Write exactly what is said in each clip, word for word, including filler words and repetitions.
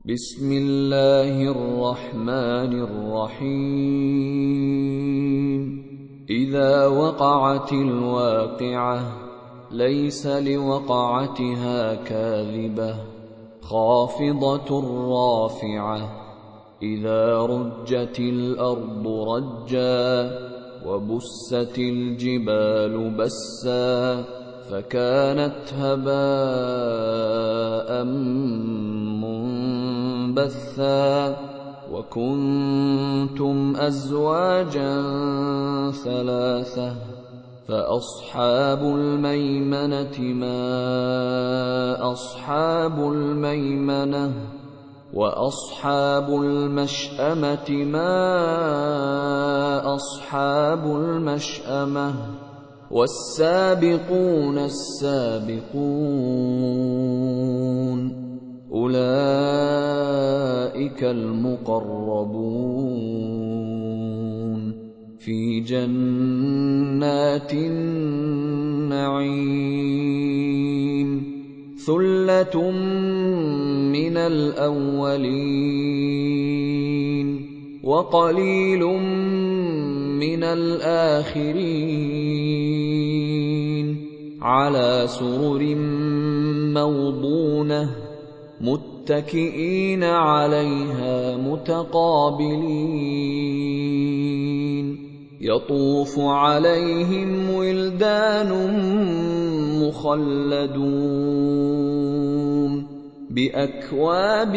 بسم الله الرحمن الرحيم إذا وقعت الواقعة ليس لوقعتها كاذبة خافضة رافعة إذا رجت الأرض رجا وبست الجبال بسا فكانت هباء منبثا وكنتم أزواجا ثلاثة فأصحاب الميمنة ما أصحاب الميمنة وأصحاب المشأمة ما أصحاب المشأمة والسابقون السابقون أولئك المقربون في جنات النعيم ثلة من الأولين وقليل من الآخرين على سرر موضونة متكئين عليها متقابلين يطوف عليهم ولدان مخلدون بأكواب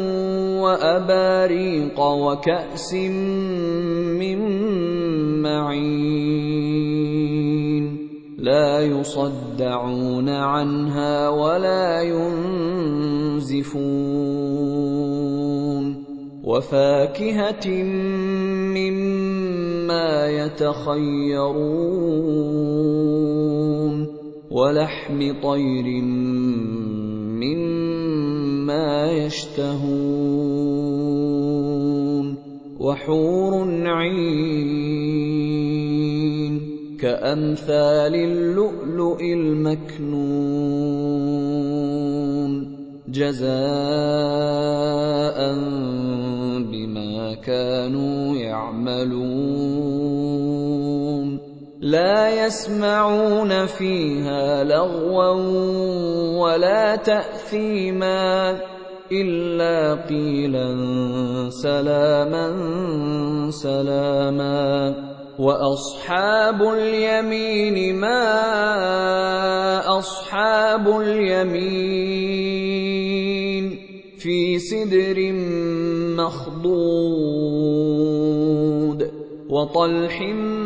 وأباريق وكأس من معين لا يصدعون عنها ولا ينزفون وفاكهة مما يتخيرون ولحم طير مما يشتهون وحور عين كأمثال اللؤلؤ المكنون جزاء بما كانوا يعملون لا يسمعون فيها لغوا ولا تأثيما إلا قيلا سلاما سلاما وأصحاب اليمين ما أصحاب اليمين في سدر مخضود وطلح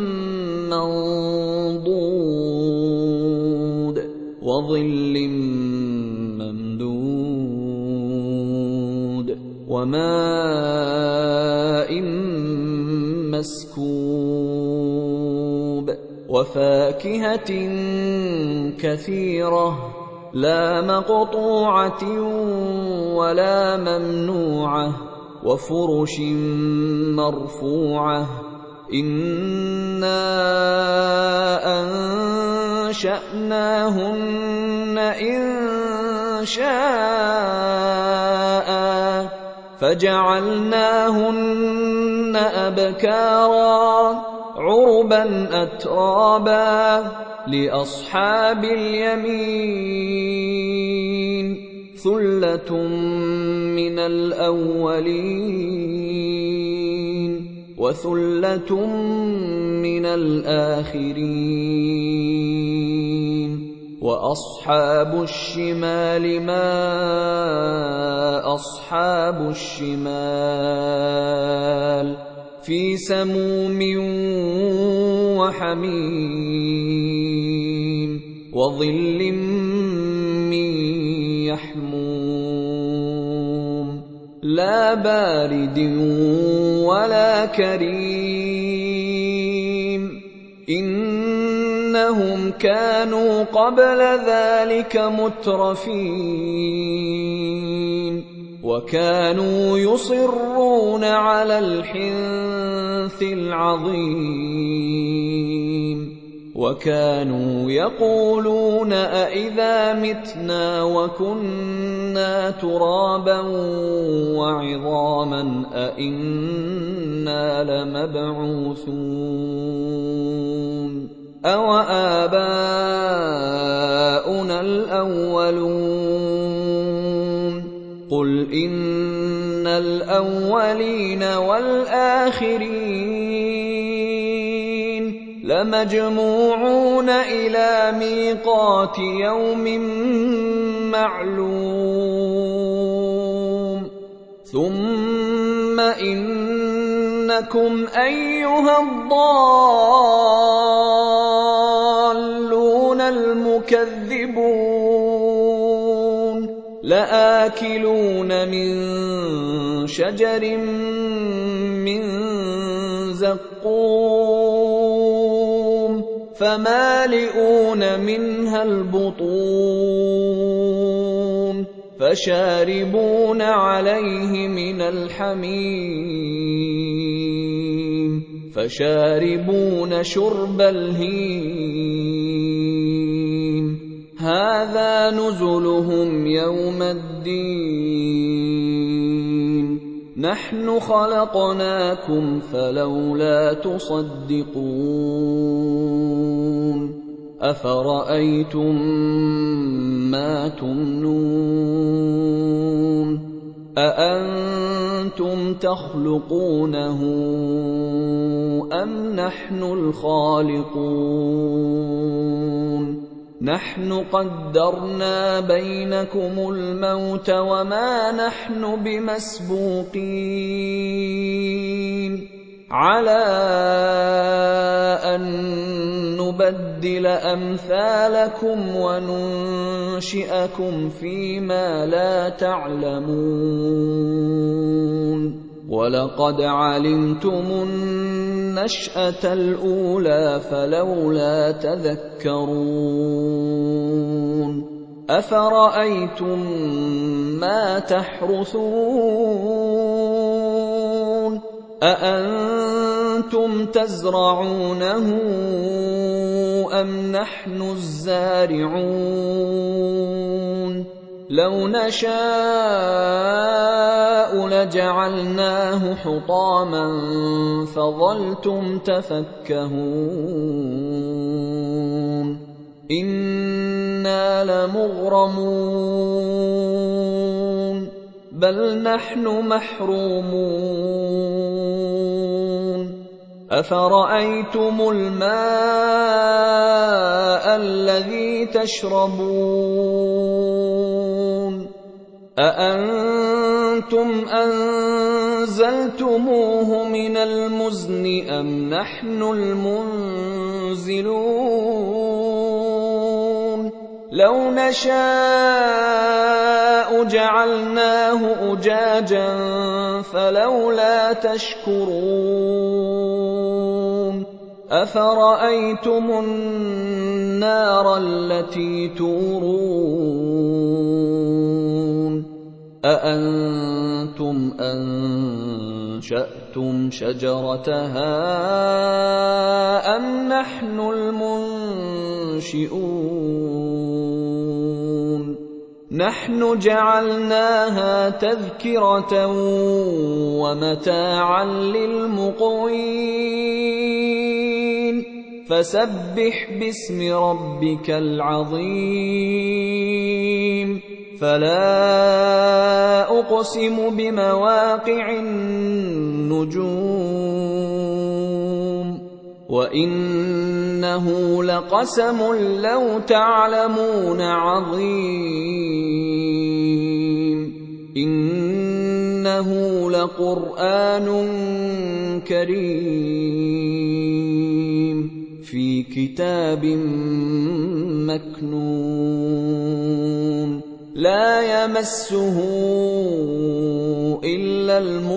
منضود وظل ممدود وماء مسكوب وفاكهة كثيرة لا مقطوعة ولا ممنوعة وفرش مرفوعة إنا أنشأناهن إنشاء فجعلناهن أبكارا عربا أترابا لأصحاب اليمين ثلة من الأولين وثلة من الآخرين وأصحاب الشمال ما أصحاب الشمال في سموم وحميم وظل من يحموم لا بارد ولا كريم إنهم كانوا قبل ذلك مترفين وكانوا يصرون على الحنث العظيم وكانوا يقولون أئذا متنا وكنا ترابا وعظاما أئنا لمبعوثون أوآباؤنا الأولون قل إن الأولين والآخرين لمجموعون إلى ميقات يوم معلوم ثم إنكم أيها الضالون المكذبون لآكلون من شجر من زقوم فمالئون منها البطون فشاربون عليه من الحميم فشاربون شرب الهيم هذا نزلهم يوم الدين نحن خلقناكم فلولا تصدقون أفرأيتم ما تمنون أأنتم تخلقونه أم نحن الخالقون نحن قدرنا بينكم الموت وما نحن بمسبوقين على أن نبدل أمثالكم وننشئكم فيما لا تعلمون ولقد علمتم النشأة الأولى فلولا تذكرون أفرأيتم ما تحرثون أأنتم تزرعونه أم نحن الزارعون لو نشاء لجعلناه حطاما فظلتم تفكهون إنا لمغرمون بل نحن محرومون أفرأيتم الماء الذي تشربون أأنتم أنزلتموه من المزن أم نحن المنزلون لو نشاء جعلناه أجاجا فلولا تشكرون أفرأيتم النار التي تورون أأنتم أنشأتم شجرتها أم نحن المنشئون نحن جعلناها تذكرة ومتاعا للمقوين فسبح باسم ربك العظيم فلا أقسم بمواقع النجوم وإنه لقسم لو تعلمون عظيم إنه لقرآن كريم في كتاب مكنون لا يمسه إلا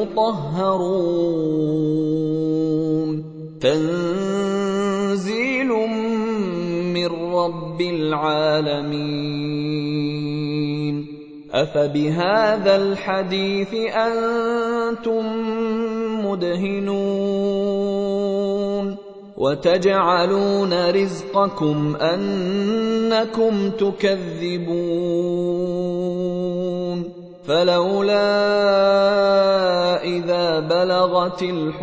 المطهرون تنزيل من رب العالمين أفبهذا الحديث أنتم مدهنون وتجعلون رزقكم أنكم تكذبون فلولا إذا بلغت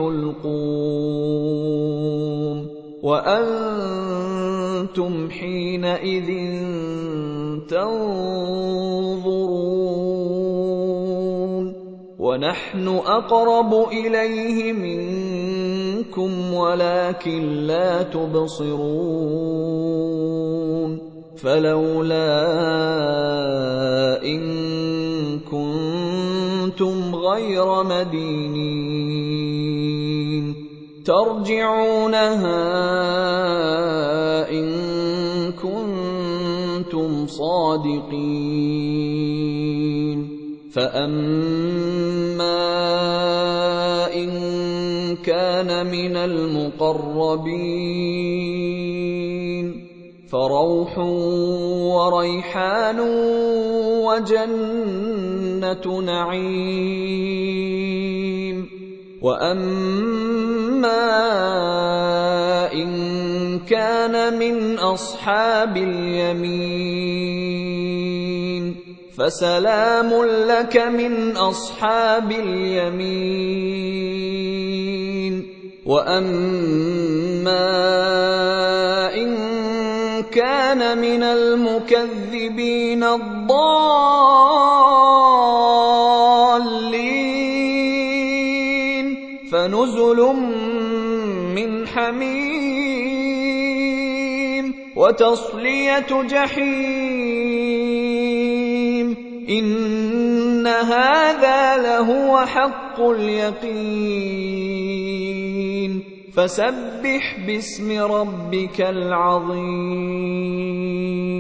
الحلقوم وأنتم حينئذ تنظرون ونحن أقرب إليه منكم ولكن لا تبصرون فلولا إن كنتم غير مدينين ترجعونها إن كنتم صادقين فأما إن كان من المقربين فروح وريحان وجنة نعيم وأما إن كان من أصحاب اليمين فسلام لك من أصحاب اليمين وأما إن كان من المكذبين الضالين فنزل من حميم وتصلية جحيم إن هذا لهو حق اليقين فسبح باسم ربك العظيم